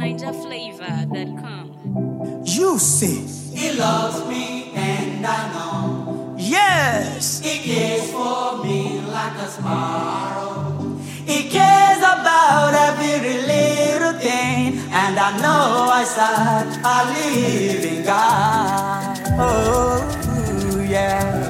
NinjaFlavor.com. You see, He loves me and I know. yes, He cares for me like a sparrow. He cares about every little thing, and I know I serve a living God. oh yeah.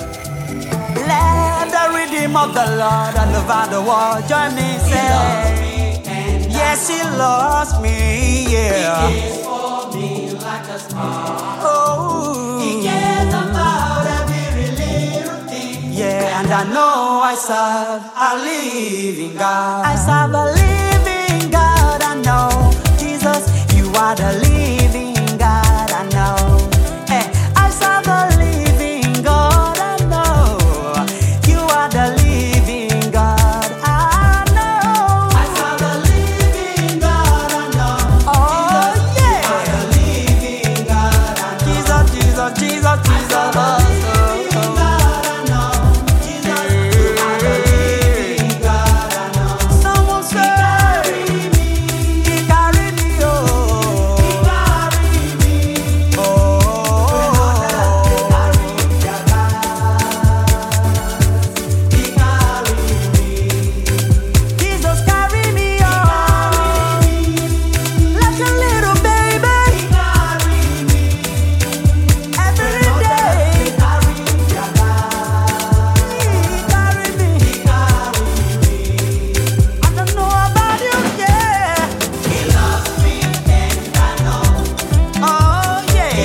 Let the rhythm of the Lord all over the world join me. He loves Say, me and yes, He loves me. He Yeah. cares for me like a sparrow. Oh, He cares about every little thing, yeah, and I know I serve a living God. I serve a living God. I know, Jesus, you are the living God. I know. Hey, I serve a living God. I know, you are the living God. I know. I serve a living God. I know. Oh yeah, The living God. I know. Jesus, Jesus, Jesus, Jesus. Someone say, He carry me, oh. Jesus carry me, oh, like a little baby. Every day, He carry me. I don't know about you, yeah. Oh yeah.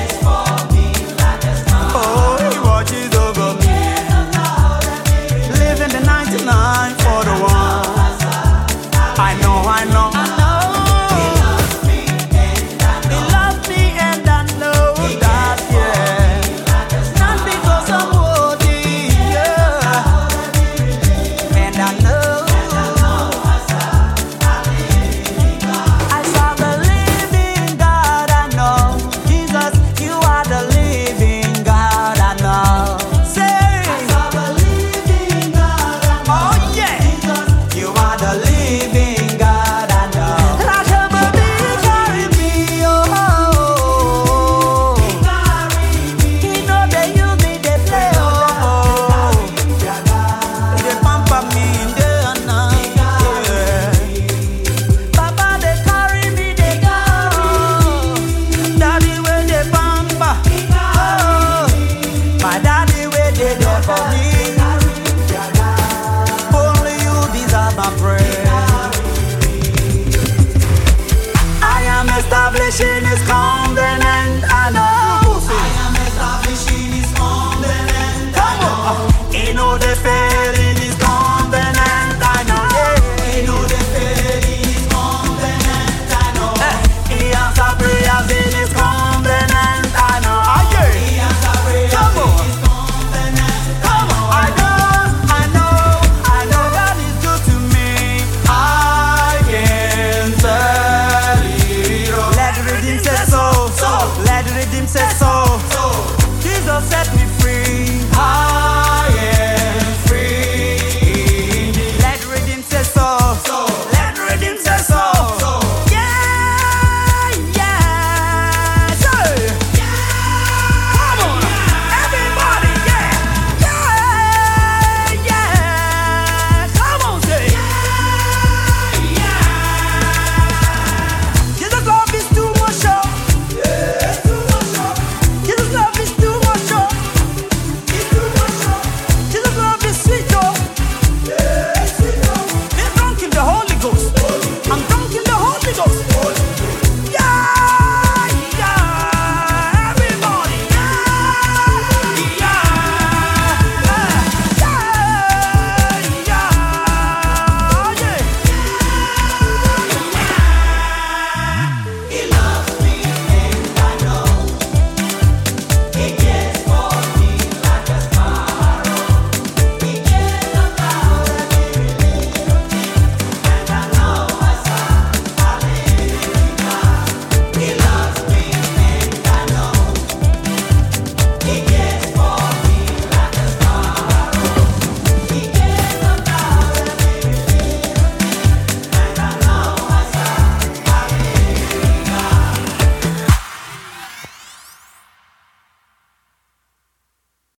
Oh, He watches over me. Living the 99 for the one. I know, I know, I know. He loves me and I know that, yeah. Not because I'm worthy, yeah. And I know I serve a living God. I know, Jesus, you are the living God. I know. Say, oh yeah, you are the living God. I know. Like a baby, carry me, oh. He know they use me, they play, oh. They pamper me in the night, yeah. Papa, they carry me, they go. Daddy, where they pamper, oh. My daddy, where they there for me. Only you deserve my praise. I am establishing His covenant. I know. Come on. He know they fail in His covenant. I know. He answer prayers in His covenant. I know. Ah, yeah. Come on. Come on. I know God is good to me. I can tell it all. Let the redeemed say so. Let the redeemed say so. Jesus set me